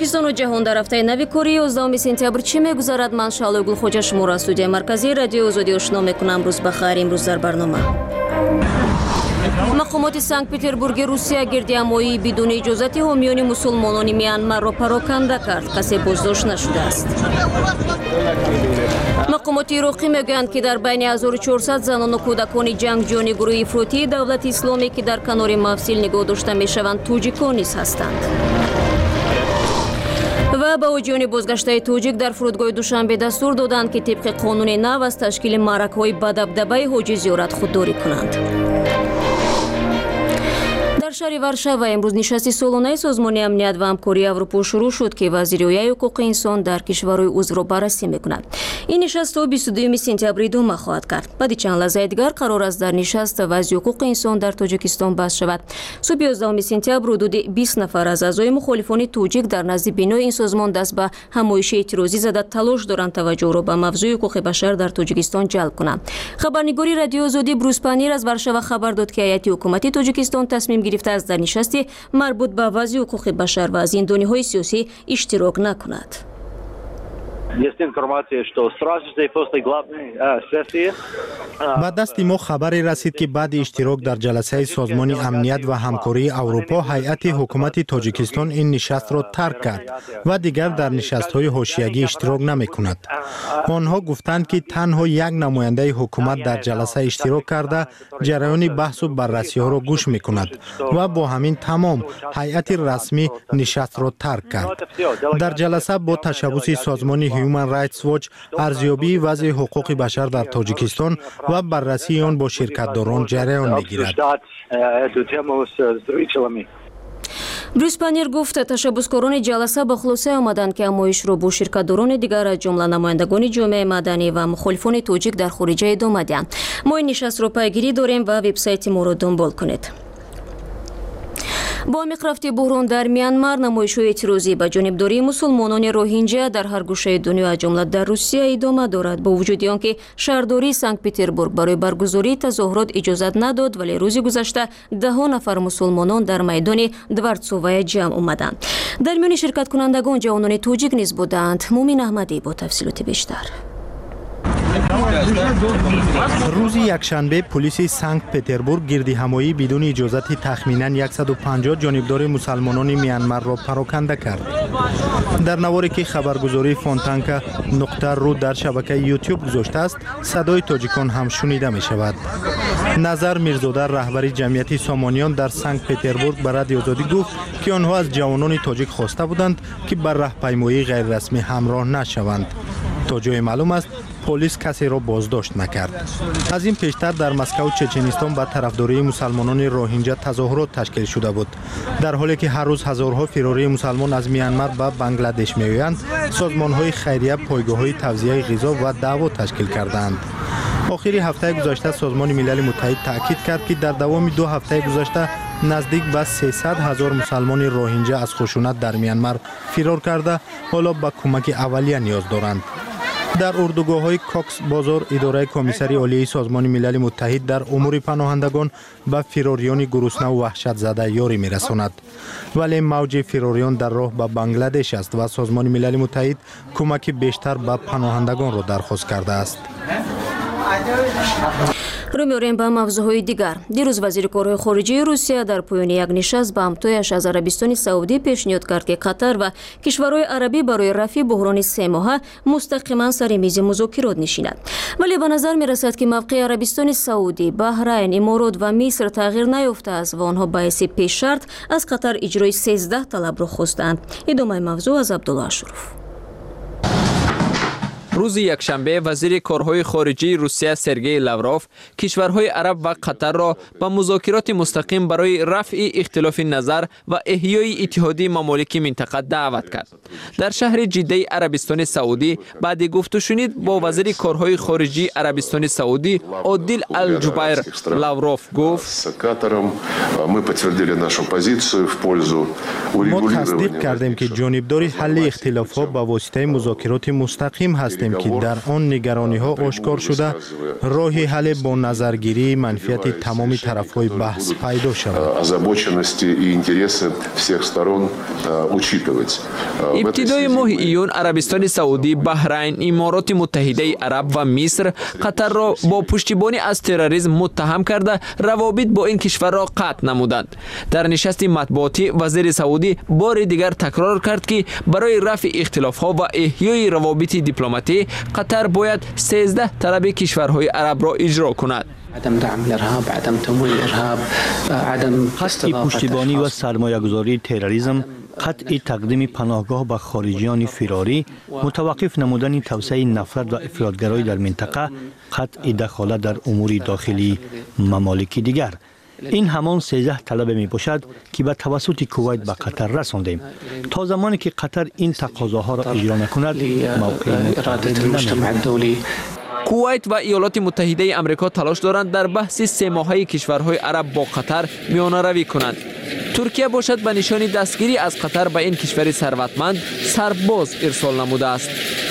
توجیکستان و جهان در هفته نوی کوری 11 سپتامبر چی میگذارد؟ من شعله گلخوجه شما را استودیوی مرکزی رادیو آزادی آشنا میکنم. روز بخیر. امروز در برنامه مقامات سنت پتربورگ روسیه گردهمایی بدون اجازت حامیان مسلمانان میانمار را پراکنده کرد. کسی بازداشت نشده است. مقامات عراقی میگویند که در بین 1400 زنان و کودکان جنگجویان گروه افراطی دولت اسلامی که در کنار مفصل نگاه داشته میشوند توجیکان نیز هستند. و با وجود بازگشته توجیک در فرودگاه دوشنبه دستور دادند که طبق قانون نو از تشکیل معرکه‌های با دبدبه حاجی زیارت خودداری کنند. در شهر ورشاوا امروز نشست سالانه سازمان امنیت و همکاری اروپا شروع شد که وزیر اعلی حقوق انسان در کشورهای عضو را بررسی میکند. این نشست تا 22 سپتامبر ادامه خواهد کرد. بعد چند لحظه دیگر قرار است در نشست وضع حقوق انسان در تاجیکستان بحث شود. صبح 11 سپتامبر حدود 20 نفر از اعضای مخالفان توجیک در نزد بینای این سازمان دست به همایش اعتراضی زده تلاش دارند توجه را به موضوع حقوق بشر در تاجیکستان جلب کنند. خبرنگاری رادیو آزادی بروس پانیر از ورشاوا خبر داد که هیئت حکومتی تاجیکستان تصمیم گرفته است در نشستی مربوط به وضع حقوق بشر و زندانی‌های سیاسی اشتراک نکند. به دست ما خبری رسید که بعد اشتراک در جلسه سازمان امنیت و همکاری اروپا هیئت حکومت تاجیکستان این نشست را ترک کرد و دیگر در نشست‌های حاشیه‌ای اشتراک نمی‌کند. آنها گفتند که تنها یک نماینده حکومت در جلسه اشتراک کرده جریان بحث و بررسی‌ها را گوش می‌کند و با همین تمام هیئت رسمی نشست را ترک کرد. در جلسه با تشبث سازمان هیومن رایتس واچ ارزیابی وضع حقوق بشر در تاجیکستان و بررسی آن با شرکت‌داران جریان می‌گیرد. بروس پانیر گفت تشبثکاران جلسه با خلاصه آمدند که همایش را با شرکت‌داران دیگر از جمله نمایندگان جامعه مدنی و مخالفان توجیک در خارجه ادامه دهند. ما این نشست را پیگیری داریم و وبسایت ما را دنبال کنید. با مخرفت بحران در میانمار نمایش‌های اعتراضی به جانبداری مسلمانان روهینجا در هر گوشه دنیا از جمله در روسیه ادامه دارد. با وجود آنکه شهرداری سنت پتربورگ برای برگزاری تظاهرات اجازت نداد ولی روز گذشته ده نفر مسلمانان در میدان دوارتسووا جمع آمدند. در میان شرکت کنندگان جوانان توجیک نیز بودند. مومن احمدی با تفصیلات بیشتر. روز یکشنبه پلیس سنت پتربورگ گردهمایی بدون اجازت تخمینا 150 جانبدار مسلمانان میانمار را پراکنده کرد. در نواری که خبرگزاری فونتانکا نقطه رو در شبکه یوتیوب گذاشته است، صدای تاجیکان هم شنیده می شود. نظر میرزاده رهبر جمعیت سامانیان در سنت پتربورگ به رادیو آزادی گفت که آنها از جوانان تاجیک خواسته بودند که بر راهپیمایی غیر رسمی همراه نشوند. تا جای معلوم است پلیس کسی را بازداشت نکرد. از این پیشتر در مسکو چچنستان با طرفداری مسلمانان روهینجا تظاهرات تشکیل شده بود. در حالی که هر روز هزارها فراری مسلمان از میانمار به بنگلادش میآیند، سازمان‌های خیریه پایگاه‌های توزیع غذا و دعوا تشکیل کردند. آخر هفته گذشته سازمان ملل متحد تاکید کرد که در دوام 2 هفته گذشته نزدیک به 300,000 مسلمان روهینجا از خشونت در میانمار فرار کرده حالا به کمک اولیه نیاز دارند. در اردوگاه‌های کاکس بازار اداره کمیسری عالی سازمان ملل متحد در امور پناهندگان به فراریان گرسنه و وحشت زده یاری می‌رساند. ولی موج فراریان در راه به بنگلادش است و سازمان ملل متحد کمک بیشتر به پناهندگان را درخواست کرده است. رو می‌آوریم به موضوعهای دیگر. دیروز وزیر کارهای خارجه روسیه در پایان یک نشست به همتایش از عربستان سعودی پیشنهاد کرد که قطر و کشورهای عربی برای رفع بحران 3 ماهه مستقیما سر میز مذاکرات نشینند. ولی به نظر می‌رسد که موقع عربستان سعودی، بحرین، امارات و مصر تغییر نیافته است و آنها باعث پیش شرط از قطر اجرای 13 طلب را خواستند. ادامه موضوع از عبدالله اشرف. روز یکشنبه وزیر کارهای خارجه روسیه سرگئی لاوروف کشورهای عرب و قطر را به مذاکرات مستقیم برای رفع اختلاف نظر و احیای اتحادیه ممالک منطقه دعوت کرد. در شهر جده عربستان سعودی بعد گفت و شنید با وزیر کارهای خارجه عربستان سعودی عادل الجبیر لاوروف گفت ما تصدیق کردیم که جانبدار حل اختلافات با واسطه مذاکرات مستقیم هستیم هستیم که در آن نگرانی ها آشکار شده راه حل با نظرگیری منفیت تمام طرف های بحث پیدا شود. ابتدای ماه ایون عربستان سعودی، بحرین، امارات متحده عرب و مصر قطر را با پشتیبانی از تروریسم متهم کرده روابط با این کشور را قطع نمودند. در نشست مطبوعاتی وزیر سعودی بار دیگر تکرار کرد که برای رفع اختلاف‌ها و احیای روابط دیپلماتی قطر باید 13 طلب کشورهای عرب را اجرا کند. عدم دعم الارهاب، عدم تمویل الارهاب، عدم قطع پشتیبانی و سرمایه‌گذاری تروریسم، قطع تقدیم پناهگاه به خارجیان فراری، متوقف نمودن توسعه نفرت و افراطگرایی در منطقه، قطع دخالت در امور داخلی ممالک دیگر. این همان 13 طلب می باشد که به توسط کویت به قطر رساندیم. تا زمانی که قطر این تقاضاها را اجرا نکند، موقع کویت و ایالات متحده آمریکا تلاش دارند در بحث 3 ماهه کشورهای عرب با قطر میانه روی کنند. ترکیه باشد به نشان دستگیری از قطر به این کشور ثروتمند سرباز ارسال نموده است.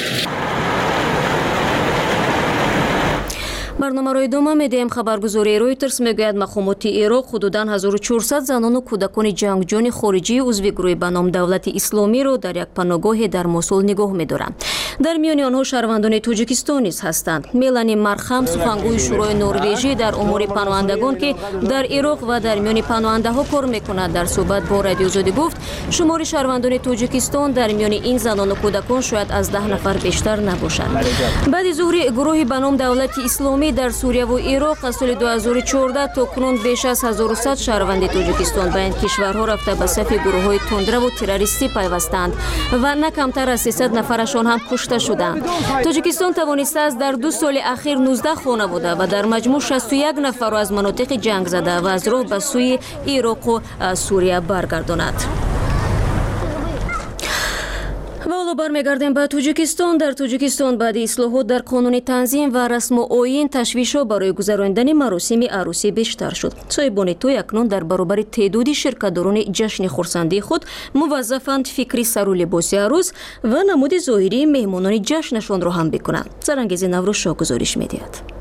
برنامه را ادامه میدیم. خبرگزاری رویترز میگوید مقامات عراق حدوداً 1400 زنان و کودکان جنگجویان خارجی عضو گروه به نام دولت اسلامی را در یک پناهگاه در موسول نگاه می‌دارند. در میان آنها شهروندان تاجیکستان نیز هستند. ملانی مرخم، سخنگوی شورای نروژی در امور پناهندگان که در عراق و در میان پناهنده‌ها کار می‌کند، در صحبت با رادیو آزادی گفت شمار شهروندان تاجیکستان در میان این زنان و کودکان شاید از 10 نفر بیشتر نباشد. بعد ظهر گروهی به نام دولت اسلامی در سوریه و عراق از سال 2014 تا کنون بیش از 1100 شهروند تاجیکستان به این کشورها رفته به صف گروه‌های تندرو و تروریستی پیوستند و نه کمتر از 300 نفرشان هم کشته شدند. تاجیکستان توانسته است در 2 سال اخیر 19 خانواده و در مجموع 61 نفر را از مناطق جنگ زده و از راه به سوی عراق و سوریه برگرداند. و حالا برمیگردیم به تاجیکستان. در تاجیکستان بعد اصلاحات در قانون تنظیم و رسم و آیین تشویش‌ها برای گذراندن مراسم عروسی بیشتر شد. صاحبان توی اکنون در برابر تعدادی شرکت‌داران جشن خرسندی خود موظفند فکری سر و لباس عروس و نمود ظاهری مهمانان جشنشان را هم بکنند. سرانگیز نوروز شاه گزارش می‌دهد.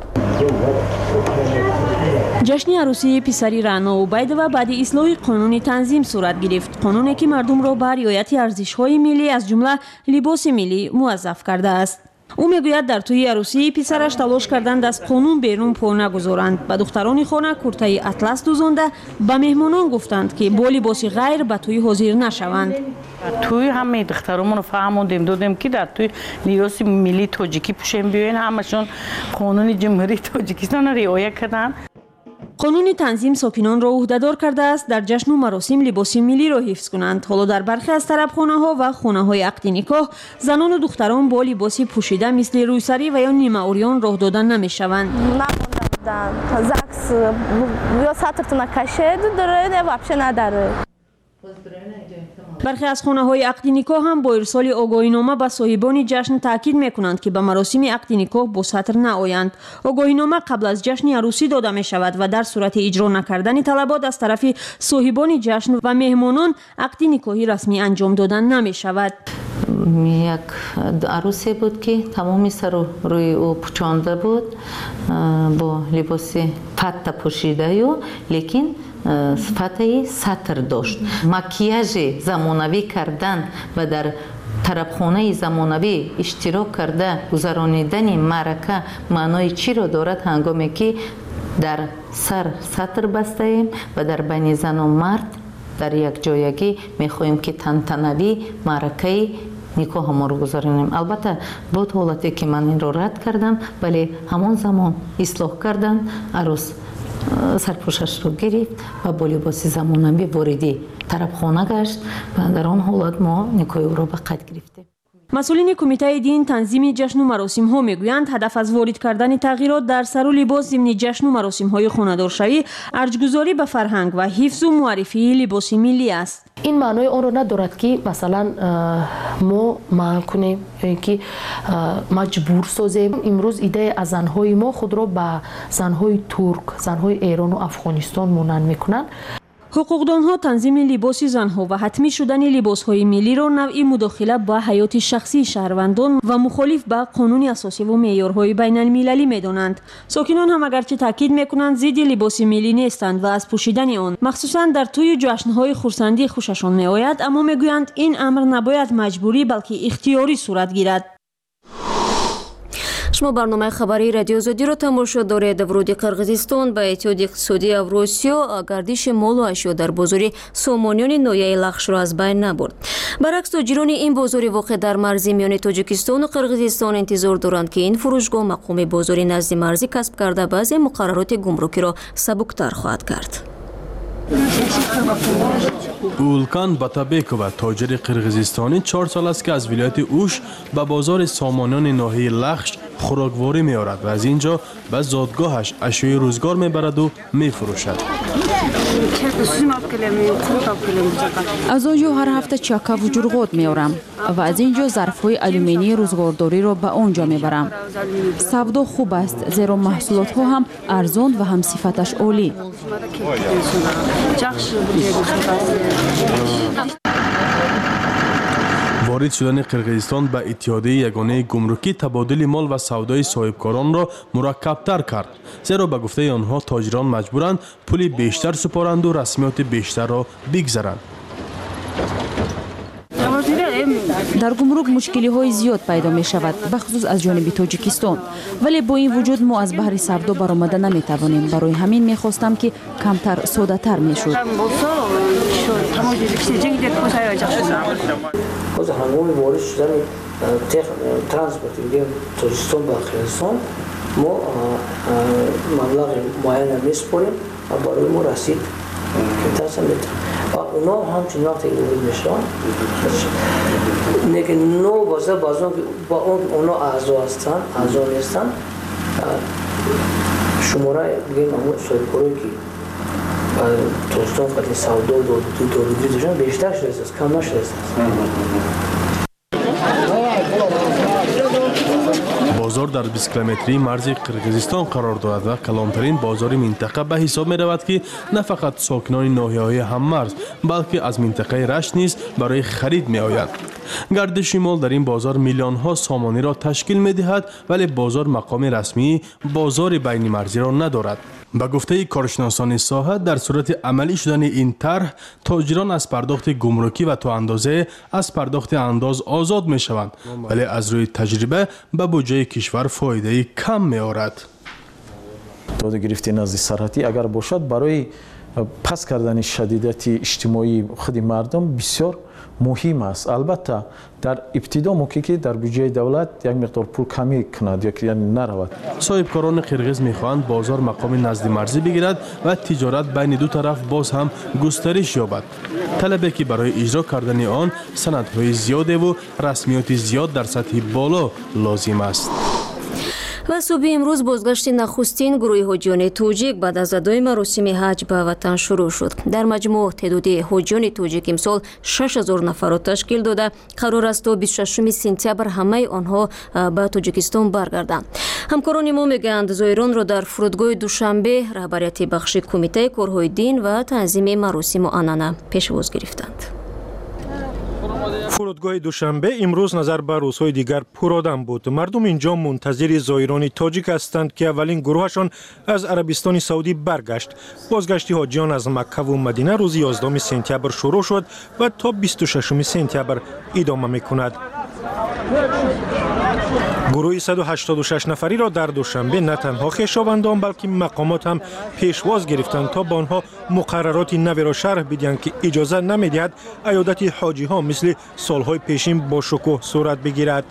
جشن عروسی پسری رعنا عبیدوه بعد اصلاح قانون تنظیم صورت گرفت. قانونی که مردم را بر رعایت ارزش‌های ملی از جمله لباس ملی موظف کرده است. او میگوید در توی عروسی پسرش تلاش کردند از قانون بیرون پا نگذارند. به دختران خانه کرته اطلس دوزانده به مهمانان گفتند که با لباس غیر به توی حاضر نشوند. توی همه دخترامون رو فهموندیم دادیم که در توی لباس ملی تاجیکی پوشیم بیاین. همشون قانون جمهوری تاجیکستان را رعایت کردند. قانون تنظیم ساکنان را عهده‌دار کرده است در جشن و مراسم لباس ملی را حفظ کنند. حالا در برخی از طربخانه‌ها و خانه‌های عقد نکاح زنان و دختران با لباس پوشیده مثل روسری و یا نیمه عریان راه دادن نمی‌شوند. ЗАГС یا سطرتون کشید داره نه вообще نداره. برخی از خانه‌های عقد نکاح هم با ارسال آگاهینامه به صاحبان جشن تاکید می‌کنند که به مراسم عقد نکاح با سطر نآیند. آگاهینامه قبل از جشن عروسی داده می‌شود و در صورت اجرا نکردن طلبات از طرف صاحبان جشن و مهمانان عقد نکاحی رسمی انجام دادن نمی‌شود. یک عروسی بود که تمامی سر و روی او پوشانده بود با لباس پت پوشیده لیکن صفت سطر داشت. مکیاژ زمانوی کردن و در طربخانه زمانوی اشتراک کرده گذرانیدن معرکه معنای چی را دارد؟ هنگامی که در سر سطر بسته ایم و در بین زن و مرد در یک جایگی میخواهیم که تنتنوی معرکه نکاح ما رو گذاریم. البته بود حالتی که من این رو رد کردم ولی همون زمان اصلاح کردن عروس سرپوشش رو گرفت و با لباس زمانوی واردی طربخانه گشت و در آن حالت ما نکاح او را به قید گرفتیم. مسئولین کمیته دین تنظیم جشن و مراسم ها میگویند هدف از وارد کردن تغییرات در سر و لباس ضمن جشن و مراسم های خانه‌دارشوی ارجگذاری به فرهنگ و حفظ و معرفی لباس ملی است. این معنای آن را ندارد که مثلا ما منع کنیم که مجبور سازیم. امروز ایده از زنهای ما خود را به زنهای ترک، زنهای ایران و افغانستان مانند میکنند. ҳуқуқдонҳо танзими либоси занҳо ва ҳатмӣ шудани либосҳои миллиро навъи мудохила ба ҳаёти шахсии шаҳрвандон ва мухолиф ба қонуни асосиву меъёрҳои байналмилалӣ медонанд. сокинон ҳам агарчи таъкид мекунанд зидди либоси миллӣ нестанд ва аз пӯшидани он махсусан дар тӯю ҷашнҳои хурсандӣ хушашон меояд, аммо мегӯянд ин амр набояд маҷбурӣ балки ихтиёрӣ сурат гирад. шумо барномаи хабарии радиои Озодиро тамошо доред. вуруди Қирғизистон ба Иттиҳоди иқтисодии Авросиё гардиши молу ашё дар бозори сомониёни ноҳияи Лахшро аз байн набурд. баръакс тоҷирони ин бозори воқеъ дар марзи миёни Тоҷикистону Қирғизистон интизор доранд ки ин фурӯшгоҳ мақоми бозори назди марзӣ касб карда баъзе муқаррароти гумрукиро сабуктар хоҳад кард. улкан Батабекова, тоҷири қирғизистонӣ, 4 сол аст ки аз вилояти Уш ба бозори сомониёни ноҳияи Лахш хӯрокворӣ меорад ва аз ин ҷо ба зодгоҳаш ашёи рӯзгор мебараду мефурӯшад. аз он ҷо ҳар ҳафта чакаву ҷурғот меорам ва аз ин ҷо зарфҳои алюминии рӯзгордориро ба он ҷо мебарам. савдо хуб аст, зеро маҳсулотҳо ҳам арзон ва ҳам сифаташ олӣ. ворид шудани Қирғизистон ба Иттиҳодияи ягонаи гумрукӣ табодили мол ва савдои соҳибкоронро мураккабтар кард. зеро ба гуфтаи онҳо тоҷирон маҷбуранд пули бештар супоранду расмиёти бештарро бигзаранд. дар гумрук мушкилиҳои зиёд пайдо мешавад, бахусус аз ҷониби Тоҷикистон. вале бо ин вуҷуд мо аз баҳри савдо баромада наметавонем. барои ҳамин мехостам ки камтар содатар мешуд. ҳангоми ворид шудани транспорти Тоҷикистон ба Қирғизистон мо маблағи муайяна месупорем ва барои мо расид ва оно ҳамчун вақте ворид мешаванд лекин но ба он ки оно аъзо ҳастанд, аъзо нестанд, шумора бигем соҳибкорое ки Тоҷикистон фақат савдо дорудӣ доштанд бештар шудааст, кам нашудааст. бозор дар 20 километрии марзи Қирғизистон қарор дорад ва калонтарин бозори минтақа ба ҳисоб меравад ки на фақат сокинони ноҳияҳои ҳаммарз, балки аз минтақаи Рашт низ барои харид меоянд. гардиши мол дар ин бозор миллионҳо сомониро ташкил медиҳад, вале бозор мақоми расмии бозори байнимарзиро надорад. ба гуфтаи коршиносони соҳа, дар сурати амалӣ шудани ин тарҳ тоҷирон аз пардохти гумрукӣ ва то андозае аз пардохти андоз озод мешаванд, вале аз рӯи таҷриба ба буҷаи кишвар фоидаи кам меорад. дода гирифти назди сарҳатӣ агар бошад барои паст кардани шадидати иҷтимоии худи мардум бисёр муҳим аст. албатта дар ибтидо мумкин ки дар буҷаи давлат як миқдор пул камӣ кунад яки наравад. соҳибкорони қирғиз мехоҳанд бозор мақоми назди марзӣ бигирад ва тиҷорат байни ду тараф боз ҳам густариш ёбад. талабе ки барои иҷро кардани он санадҳои зиёдеву расмиёти зиёд дар сатҳи боло лозим аст. ва субҳи имрӯз бозгашти нахустин гурӯҳи ҳоҷиёни тоҷик баъд аз адои маросими ҳаҷ ба ватан шурӯъ шуд. дар маҷмӯъ теъдоди ҳоҷиёни тоҷик имсол 6000 нафарро ташкил дода қарор аст то 26 сентябр ҳамаи онҳо ба Тоҷикистон баргарданд. ҳамкорони мо мегӯянд зоиронро дар фурудгоҳи Душанбе раҳбарияти бахши кумитаи корҳои дин ва танзими маросиму анъана пешвоз гирифтанд. фурудгоҳи Душанбе имрӯз назар ба рӯзҳои дигар пуродам буд. мардум инҷо мунтазири зоирони тоҷик ҳастанд ки аввалин гурӯҳашон аз Арабистони Саудӣ баргашт. бозгашти ҳоҷиён аз Маккаву Мадина рӯзи 11 сентябр шурӯъ шуд ва то 26 сентябр идома мекунад. гурӯҳи 186 нафариро дар Душанбе на танҳо хешовандон, балки мақомот ҳам пешвоз гирифтанд то ба онҳо муқаррароти наверо шарҳ бидиҳанд ки иҷоза намедиҳад айодати ҳоҷиҳо мисли солҳои пешин бо шукӯҳ сурат бигирад.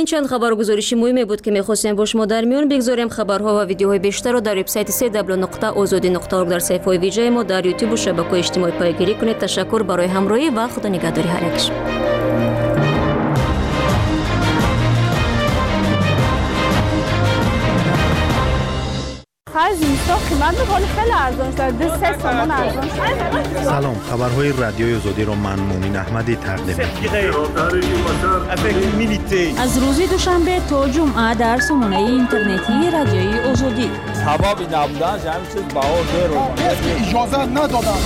این چند خبرگزارش مهمی بود که می‌خواستیم با شما در میان بگذاریم. خبرها و ویدیوهای بیشتر را در وبسایت www.azadi.org در صفحه ویژه ما در یوتیوب و شبکه‌های اجتماعی پیگیری کنید. تشکر برای همراهی و خدا نگهداری هر یک. سلام، خبرهای رادیوی آزادی را من مومن احمدی تقدیم می‌کنم. از روز دوشنبه تا جمعه در سامانه اینترنتی رادیوی آزادی. حبابی نبودن همین چیز باور اجازه ندادن.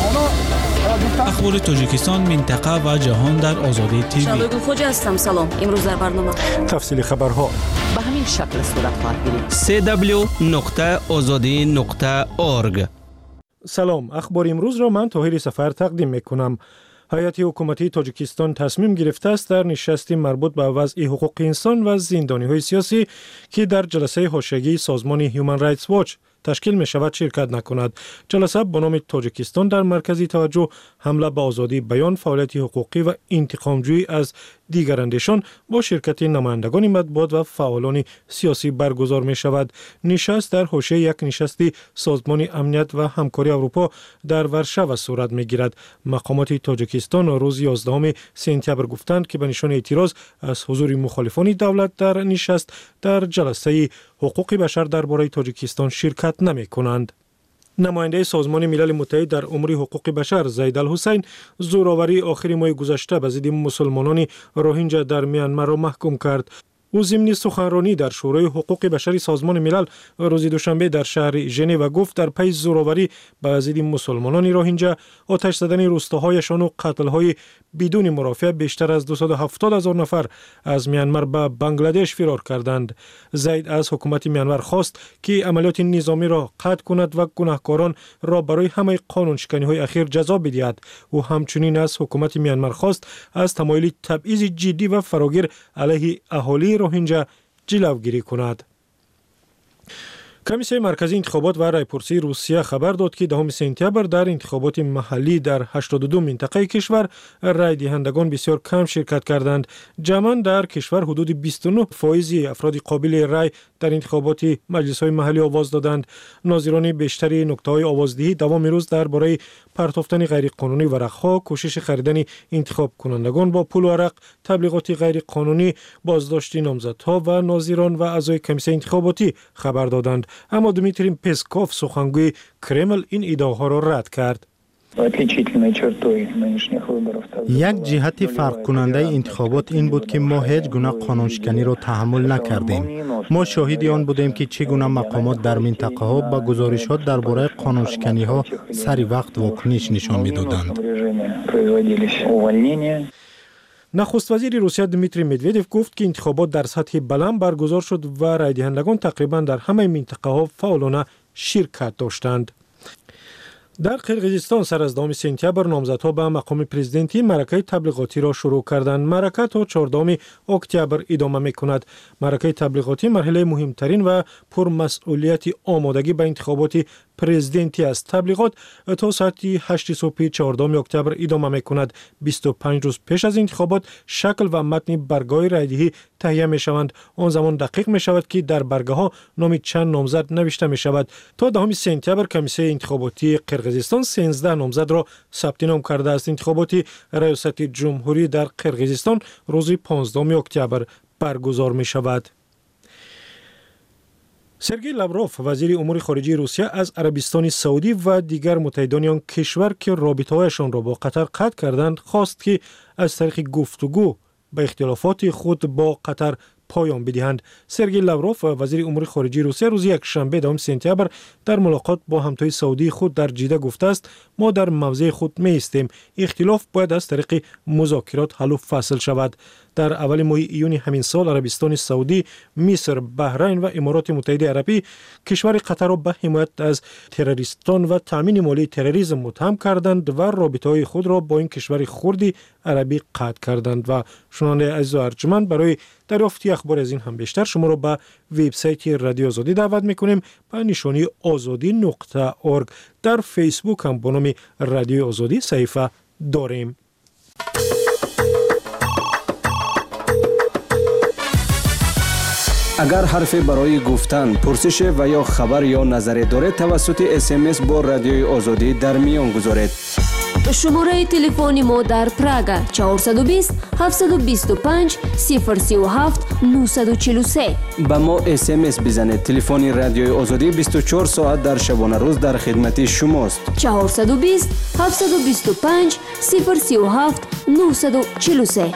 اخبار تاجیکستان، منطقه و جهان در آزادی تیوی. شالوی خوج هستم. سلام. امروز در برنامه تفصیل خبرها به همین شکل صورت خواهد گرفت. www.azadi.org. سلام، اخبار امروز را من طاهر سفر تقدیم میکنم. هیئت حکومتی تاجیکستان تصمیم گرفته است در نشستی مربوط به وضع حقوق انسان و زندانی‌های سیاسی که در جلسه حاشیه‌ای سازمان هیومن رایتس واچ تشکیل می شود شرکت نکند. جلسه با نام تاجیکستان در مرکزی توجه حمله به آزادی بیان، فعالیت حقوقی و انتقامجویی از دیگر اندیشان با شرکت نمایندگان مطبوعات و فعالان سیاسی برگزار می شود. نشست در حاشیه یک نشستی سازمان امنیت و همکاری اروپا در ورشاو صورت می گیرد. مقامات تاجیکستان روز 11 سپتامبر گفتند که به نشان اعتراض از حضور مخالفان دولت در نشست در جلسه حقوق بشر درباره تاجیکستان شرکت نمی کنند. نماینده سازمان ملل متحد در امور حقوق بشر زید الحسین زورآوری آخر ماه گذشته به ضد مسلمانان روهینجا در میانمار را محکوم کرد. او ضمن سخنرانی در شورای حقوق بشری سازمان ملل روز دوشنبه در شهر ژنو گفت در پی زورآوری به ضد مسلمانان روهینجا، آتش زدن روستاهایشان و قتل‌های بدون مرافع بیشتر از 270,000 نفر از میانمار به بنگلادش فرار کردند. زید از حکومت میانمار خواست که عملیات نظامی را قطع کند و گناهکاران را برای همه قانونشکنی‌های اخیر جزا بدهد. او همچنین از حکومت میانمار خواست از تمایل تبعیض جدی و فراگیر علیه اهالی روهینجا جلوگیری کند. کمیسیون مرکزی انتخابات و رایپرسی روسیه خبر داد که 10 سپتامبر در انتخابات محلی در 82 منطقه کشور رای دهندگان بسیار کم شرکت کردند. جمعاً در کشور حدود 29% افراد قابل رای در انتخابات مجلس‌های محلی آواز دادند. ناظران بیشتری نقطه‌های آوازدهی دوام روز درباره پرتافتن غیرقانونی ورق‌ها، کوشش خریدن انتخاب کنندگان با پول و ورق، تبلیغات غیرقانونی، بازداشت نامزدها و ناظران و اعضای کمیسیون انتخاباتی خبر دادند. اما دمیتری پسکوف سخنگوی کرمل این ادعاها را رد کرد. یک جهت فرق کننده انتخابات این بود که ما هیچ گونه قانونشکنی را تحمل نکردیم. ما شاهد آن بودیم که چگونه مقامات در منطقه ها با گزارشات درباره قانونشکنی ها سری وقت واکنش نشان می‌دادند. نخست وزیر روسیه دمیتری مدودیف گفت که انتخابات در سطح بلند برگزار شد و رای دهندگان تقریبا در همه منطقه ها فعالانه شرکت داشتند. در قرقیزستان سر از 10 سپتامبر نامزدها به مقام پرزیدنتی معرکه تبلیغاتی را شروع کردند. معرکه تا 14 اکتبر ادامه می‌کند. معرکه تبلیغاتی مرحله مهمترین و پرمسئولیت آمادگی به انتخابات پرزیدنتی است. تبلیغات تا ساعت 8 صبح 14 اکتبر ادامه می‌کند. 25 روز پیش از انتخابات شکل و متن برگه‌های رایدهی تهیه می‌شوند. آن زمان دقیق می‌شود که در برگه‌ها نام چند نامزد نوشته می‌شود. تا 10 سپتامبر کمیسیون انتخاباتی قرقیزستان 13 نامزد را ثبت نام کرده است. انتخابات ریاست جمهوری در قرقیزستان روز 15 اکتبر برگزار می‌شود. سرگئی لاوروف وزیر امور خارجه روسیه از عربستان سعودی و دیگر متحدان آن کشور که رابطه‌هایشان را با قطر قطع کردند خواست که از طریق گفتگو به اختلافات خود با قطر پایان بدهند. سرگئی لاوروف وزیر امور خارجه روسیه روز یکشنبه 10 سپتامبر در ملاقات با همتای سعودی خود در جده گفته است ما در موضع خود می‌ایستیم. اختلاف باید از طریق مذاکرات حل و فصل شود. در اول ماه ایون همین سال عربستان سعودی، مصر، بحرین و امارات متحده عربی کشور قطر را به حمایت از تروریستان و تامین مالی تروریسم متهم کردند و رابطه‌های خود را با این کشور خردی عربی قطع کردند. و شنونده عزیز و ارجمند، برای دریافت اخبار از این هم بیشتر شما را به وبسایت رادیو آزادی دعوت می‌کنیم. به نشانی azadi.org. در فیسبوک هم با نام رادیو آزادی صفحه داریم. اگر حرفی برای گفتن، پرسش و یا خبر یا نظری دارید توسط SMS با رادیوی آزادی در میان گذارید. شماره تلفن ما در پراگ 420 725 037 943. با ما SMS بزنید. تلفن رادیوی آزادی 24 ساعت در شبانه روز در خدمت شماست. 420 725 037 943.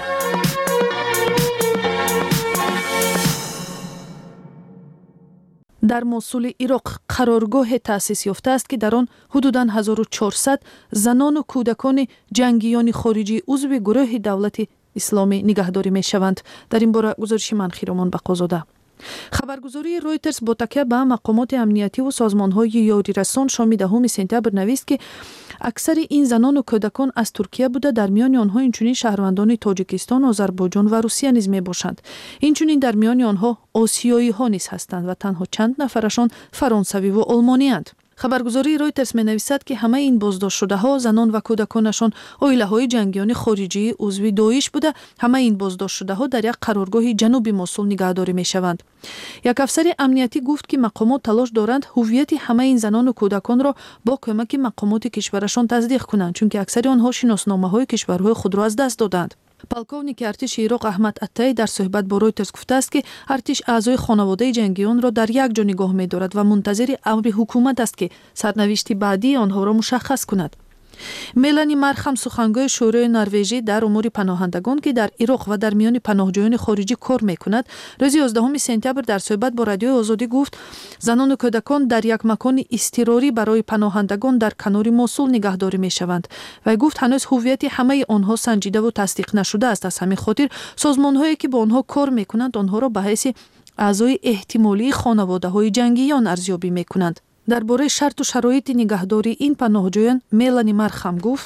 در موصول عراق قرارگاه تأسیس یافته است که در آن حدوداً 1400 زنان و کودکان جنگیان خارجی عضو گروه دولت اسلامی نگهداری می شوند. در این باره گزارش منخیرمان بقازاده. خبرگزاری رویترز با تکیه به مقامات امنیتی و سازمان‌های یاری رسان شام 10 سپتامبر نوشت که اکثر این زنان و کودکان از ترکیه بوده. در میان آنها اینچنین شهروندان تاجیکستان، آذربایجان و روسیه نیز میباشند. اینچنین در میان آنها آسیایی ها نیز هستند و تنها چند نفرشان فرانسوی و آلمانی اند. خبرگزاری رویترز می نویسد که همه این بازداشت شده ها زنان و کودکانشان عائله های جنگیان خارجی عضو داعش بوده. همه این بازداشت شده ها در یک قرارگاه جنوب موصل نگهداری می شوند. یک افسر امنیتی گفت که مقامات تلاش دارند هویت همه این زنان و کودکان را با کمک مقامات کشورشان تصدیق کنند، چون که اکثر آنها شناسنامه های کشورهای خود را از دست دادند. پالکونیک ارتش عراق احمد عطایی در صحبت با رویترز گفته است که ارتش اعضای خانواده جنگیان را در یک جا نگاه می‌دارد و منتظر امر حکومت است که سرنوشت بعدی آنها را مشخص کند. ملانی مرخم سخنگوی شورای نروژی در امور پناهندگان که در عراق و در میان پناهجویان خارجی کار می‌کند، روز 11 سپتامبر در صحبت با رادیوی آزادی گفت زنان و کودکان در یک مکان اضطراری برای پناهندگان در کنار موصل نگهداری می‌شوند و گفت هنوز هویت همه آنها سنجیده و تصدیق نشده است. از همین خاطر سازمان‌هایی که با آنها کار می‌کنند آنها را به حیث اعضای احتمالی خانواده‌های جنگیان ارزیابی می‌کنند. درباره شرط و شرایط نگهداری این پناهجویان ملانی مرخم گفت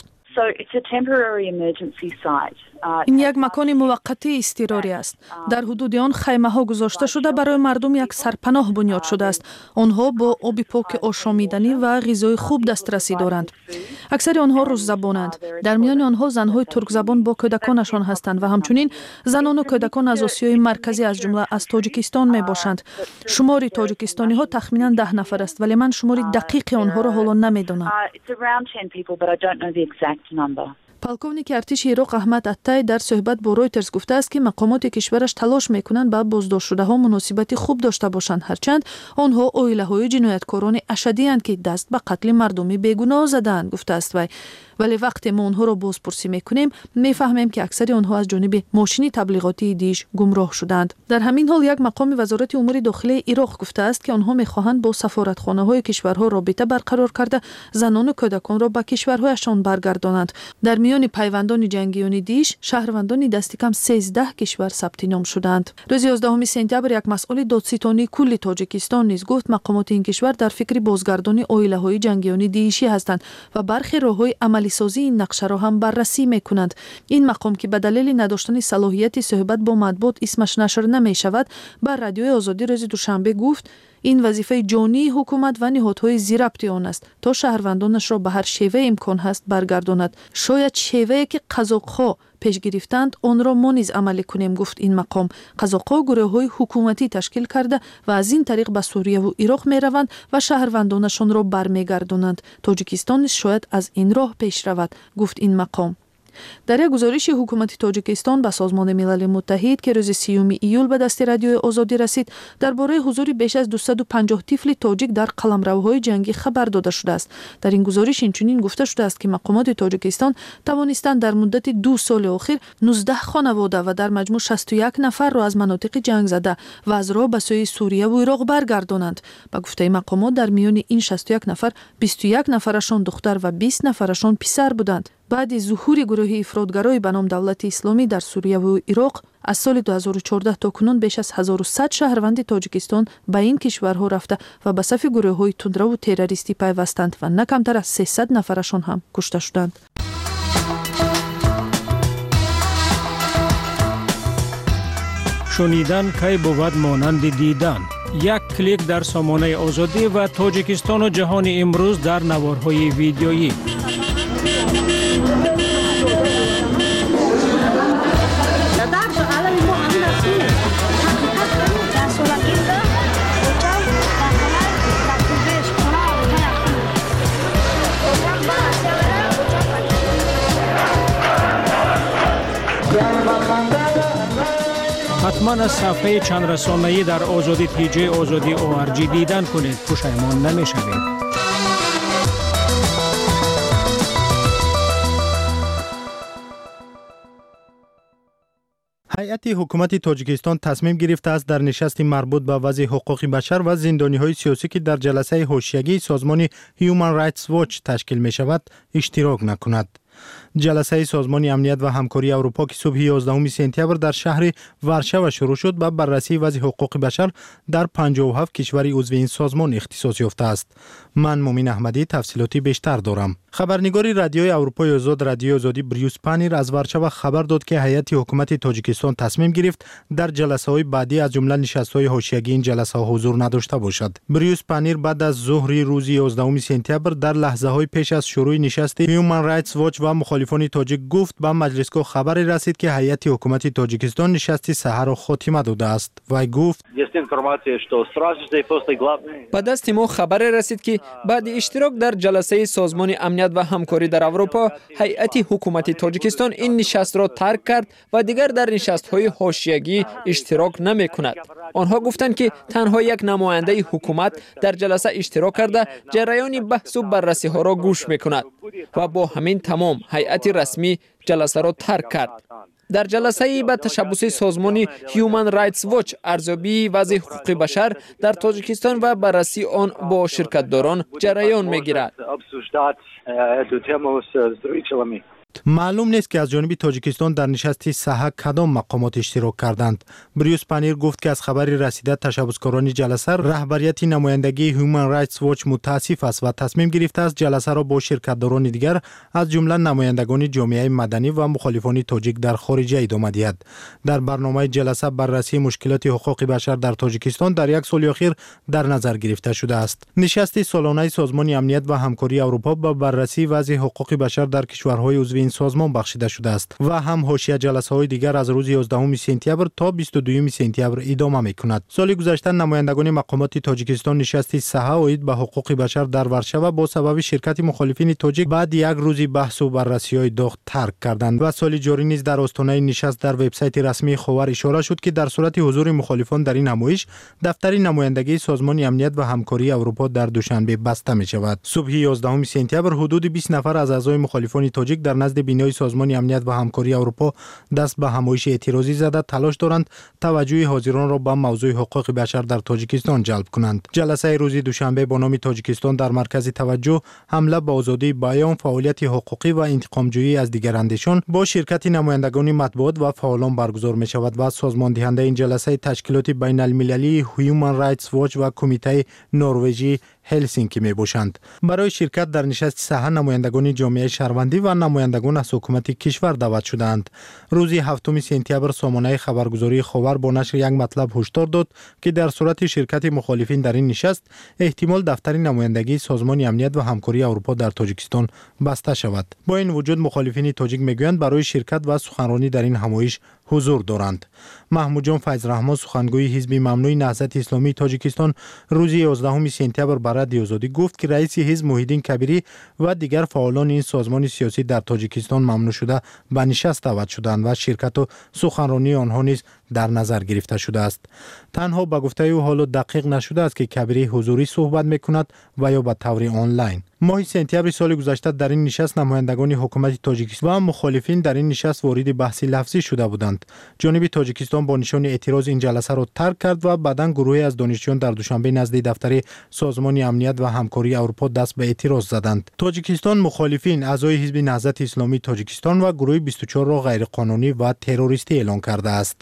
این یک مکان موقتی اضطراری است. در حدود آن خیمه ها گذاشته شده برای مردم یک سرپناه بنیاد شده است. آنها با آب پاک آشامیدنی و غذای خوب دسترسی دارند. اکثر آنها روس زبانند. در میان آنها زنهای ترک زبان با کودکانشان هستند و همچنین زنان و کودکان از آسیای مرکزی از جمله از تاجیکستان می باشند. شمار تاجیکستانی ها تخمینا 10 نفر است، ولی من شمار دقیق آنها را حالا نمیدانم. پالکونیک ارتش عراق احمد عطایی در صحبت با رویترز گفته است که مقامات کشورش تلاش میکنند با بازداشت شده ها مناسبت خوب داشته باشند، هرچند آنها عائله های جنایتکاران اشدی اند که دست به قتل مردم بیگناه زدند. گفته است ولی وقتی ما آنها را بازپرسی میکنیم میفهمیم که اکثر آنها از جانب ماشین تبلیغاتی دیش گمراه شدند. در همین حال یک مقام وزارت امور داخلی عراق گفته است که آنها میخواهند با سفارتخانه های کشورها رابطه برقرار کرده زنان و کودکان را به کشورهایشان برگردانند. در میان پیوندان جنگیان دیش شهروندان دست کم 13 کشور ثبت نام شدند. روز 11 سپتامبر یک مسئول دادستانی کل تاجیکستان نیز گفت مقامات این کشور در فکر بازگردانی عائله های جنگیان دیشی هستند و برخی راههای عملی سازی این نقشه را هم بررسی میکنند. این مقام که به دلیل نداشتن صلاحیت صحبت با مطبوعات اسمش نشر نمی شود، بر رادیوی آزادی روز دوشنبه گفت این وظیفه جانی حکومت و نهادهای زیربط آن است تا شهروندانش را به هر شیوه امکان هست برگرداند. شاید شیوهی که قزاق‌ها پیش گرفتند آن را ما نیز عملی کنیم، گفت این مقام. قزاق‌ها گروه‌های حکومتی تشکیل کرده و از این طریق به سوریه و عراق میروند و شهروندانشان را برمیگردانند. تاجیکستان شاید از این راه پیش رود، گفت این مقام. در یک گزارش حکومت تاجیکستان به سازمان ملل متحد که روز 30 ایول به دست رادیوی آزادی رسید، درباره حضور بیش از 250 طفل تاجیک در قلمروهای جنگی خبر داده شده است. در این گزارش اینچنین گفته شده است که مقامات تاجیکستان توانستند در مدت 2 سال اخیر 19 خانواده و در مجموع 61 نفر را از مناطق جنگ زده و از راه به سوی سوریه و عراق برگردانند. به گفته مقامات در میان این 61 نفر 21 نفرشان دختر و 20 نفرشان پسر بودند. بعد ظهور گروه افراطگرای به نام دولت اسلامی در سوریه و عراق از سال 2014 تا کنون بیش از 1100 شهروند تاجیکستان به این کشورها رفته و به صف گروه‌های تندرو و تروریستی پیوستند و نه کمتر از 300 نفرشان هم کشته شدند. شنیدن کی بود مانند دیدن. یک کلیک در سامانه آزادی و تاجیکستان و جهان امروز در نوارهای ویدیویی. حتما از صفحه چند رسانه‌ای در آزادی TJ آزادی ORG دیدن کنید. پشیمان نمی‌شوید. هیئت حکومت تاجیکستان تصمیم گرفته است در نشست مربوط به وضع حقوق بشر و زندانی‌های سیاسی که در جلسه حاشیه‌ای سازمان Human Rights Watch تشکیل می‌شود اشتراک نکند. جلسه سازمان امنیت و همکاری اروپا که صبح 11 سپتامبر در شهر ورشو شروع شد به بررسی وضع حقوق بشر در 57 کشور عضو این سازمان اختصاص یافته است. من مومن احمدی تفصیلاتی بیشتر دارم. خبرنگار رادیوی اروپای آزاد رادیوی آزادی بریوس پانیر از ورشو خبر داد که هیئت حکومت تاجیکستان تصمیم گرفت در جلسه‌های بعدی از جمله نشست‌های حاشیه‌ای این جلسه حضور نداشته باشد. بریوس پانیر بعد از ظهر روز 11 سپتامبر در لحظه‌های پیش از شروع نشست Human Rights Watch و مخالفان تاجیک گفت به مجلسگاه خبری رسید که هیئت حکومت تاجیکستان نشست سحر را خاتمه داده است. و گفت به دست ما خبر رسید که بعد اشتراک در جلسه سازمان امنیت و همکاری در اروپا هیئت حکومت تاجیکستان این نشست را ترک کرد و دیگر در نشست‌های حاشیه‌ای اشتراک نمی‌کند. آنها گفتند که تنها یک نماینده حکومت در جلسه اشتراک کرده جریان بحث و بررسی‌ها را گوش می‌کند و با همین تمام هیئت رسمی جلسه را ترک کرد. در جلسه به تشبث سازمان Human Rights Watch ارزیابی وضع حقوق بشر در تاجیکستان و بررسی آن با شرکت‌داران جریان می‌گیرد. معلوم نیست که از جانب تاجیکستان در نشست سحر کدام مقامات اشتراک کردند. بریوس پانیر گفت که از خبری رسیده تشبثکاران جلسه رهبریت نمایندگی Human Rights Watch متاسف است و تصمیم گرفته است جلسه را با شرکت‌داران دیگر از جمله نمایندگان جامعه مدنی و مخالفان تاجیک در خارج ادامه دهد. در برنامه جلسه بررسی مشکلات حقوق بشر در تاجیکستان در یک سال اخیر در نظر گرفته شده است. نشست سالانه سازمان امنیت و همکاری اروپا با بررسی وضع حقوق بشر در کشورهای عضو این سازمان بخشیده شده است و هم حاشیه جلسه‌های دیگر از روز 11 سپتامبر تا 22 سپتامبر ادامه می‌کند. سال گذشته نمایندگان مقامات تاجیکستان نشستی سحر اید به حقوق بشر در ورشو با سبب شرکت مخالفین تاجیک بعد یک روزی بحث و بررسی‌های داغ ترک کردند و سال جاری نیز در آستانه نشست در وبسایت رسمی خاور اشاره شد که در صورت حضور مخالفان در این نمایش دفتر نمایندگی سازمان امنیت و همکاری اروپا در دوشنبه بسته می‌شود. صبح 11 سپتامبر حدود 20 نفر از اعضای مخالفان تاجیک در نزد بینای سازمان امنیت و همکاری اروپا دست به همایش اعتراضی زده تلاش دارند توجه حاضران را به موضوع حقوق بشر در تاجیکستان جلب کنند. جلسه روز دوشنبه با نام تاجیکستان در مرکز توجه، حمله به آزادی بیان، فعالیت حقوقی و انتقام‌جویی از دیگراندیشان با شرکت نمایندگان مطبوعات و فعالان برگزار می شود و سازمان دهنده این جلسه تشکیلات بین المللی Human Rights Watch و کمیته نروژی هلسینکی می باشند. برای شرکت در نشست سحر نمایندگان جامعه شهروندی و نمایندگان از حکومت کشور دعوت شدند. روز 7 سپتامبر سامانه خبرگزاری خاور با نشر یک مطلب هشدار داد که در صورت شرکت مخالفین در این نشست احتمال دفتر نمایندگی سازمان امنیت و همکاری اروپا در تاجیکستان بسته شود. با این وجود مخالفین تاجیک میگویند برای شرکت و سخنرانی در این همایش حضور دارند. محمود جان فیض رحمان سخنگوی حزب ممنوع نهضت اسلامی تاجیکستان روز 11 سپتامبر بر رادیو آزادی گفت که رئیس حزب محیدین کبیری و دیگر فعالان این سازمان سیاسی در تاجیکستان ممنوع شده به نشست دعوت شدند و شرکت و سخنرانی آنها نیز در نظر گرفته شده است. تنها به گفته او حالا دقیق نشده است که کبیری حضوری صحبت میکند و یا به طور آنلاین. ماه سپتامبر سال گذشته در این نشست نمایندگان حکومت تاجیکستان و مخالفین در این نشست وارد بحث لفظی شده بودند. جانب تاجیکستان با نشان اعتراض این جلسه را ترک کرد و بعداً گروهی از دانشجویان در دوشنبه نزد دفتر سازمان امنیت و همکاری اروپا دست به اعتراض زدند. تاجیکستان مخالفین اعضای حزب نهضت اسلامی تاجیکستان و گروه 24 را غیرقانونی و تروریستی اعلام کرده است.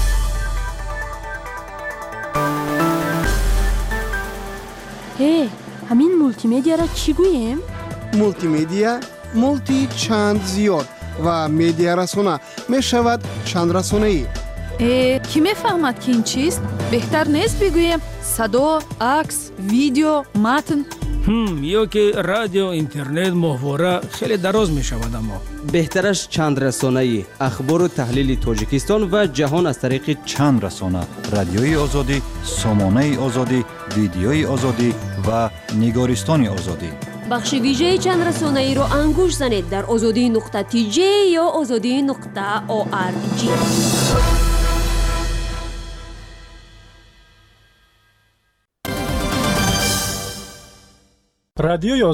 همین مولتی مدیا را چی گوییم؟ مولتی مدیا مولتی چند زیاد و مدیا رسانه می شود چند رسانه ای. کی میفهمد که این چیست؟ بهتر نیست بگوییم صدا، عکس، ویدیو، متن؟ یا که رادیو، اینترنت، محوره خیلی دراز می شود. اما بهترش چند رسانه‌ای اخبار و تحلیل تاجیکستان و جهان از طریق چند رسانه: رادیوی آزادی، سامانه آزادی، ویدیوی آزادی و نگارستان آزادی. بخش ویژه چند رسانه‌ای رو انگوش زنید در azadi.tj یا azadi.org. رادیوی